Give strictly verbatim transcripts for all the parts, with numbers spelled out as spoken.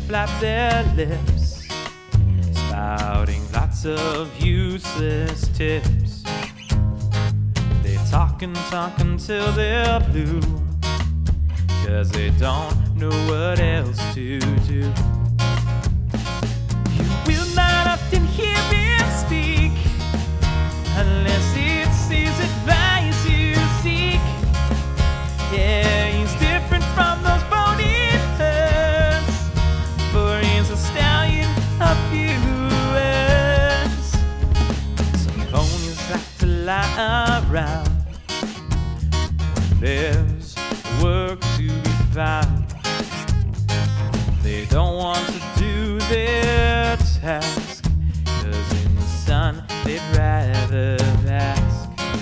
flap their lips, spouting lots of useless tips. They talk and talk until they're blue, 'cause they don't know what else to do. You will not often hear him speak unless it's his advice you seek. Yeah, he's different from those bony heads, for he's a stallion of few words. Some ponies like to lie around when there's work to be found. They don't want to do their task, 'cause in the sun they'd rather bask.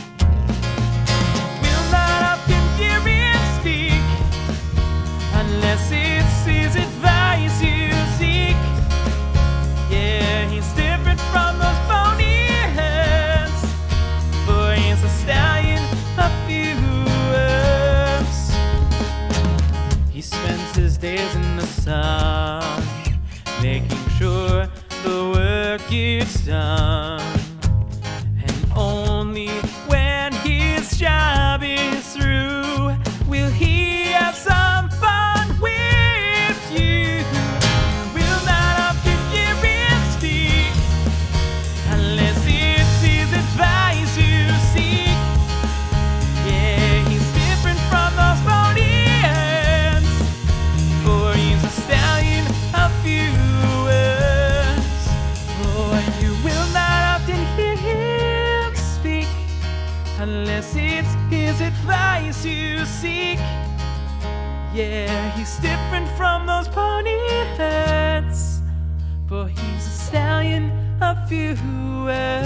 Will not often hear him speak unless it's his advice you seek. Yeah, he's different from those bony heads, for he's a stallion of few words. He spends his days in the sun, making sure the work gets done. And only when his job is through will he have some fun with you. Will not often hear him speak unless it's his advice you seek. Yeah, he's different from those bony heads, for he's a stallion of few words. Oh, you will not often hear him speak unless it's his advice you seek. Yeah, he's different from those pony heads, for he's a stallion of few words.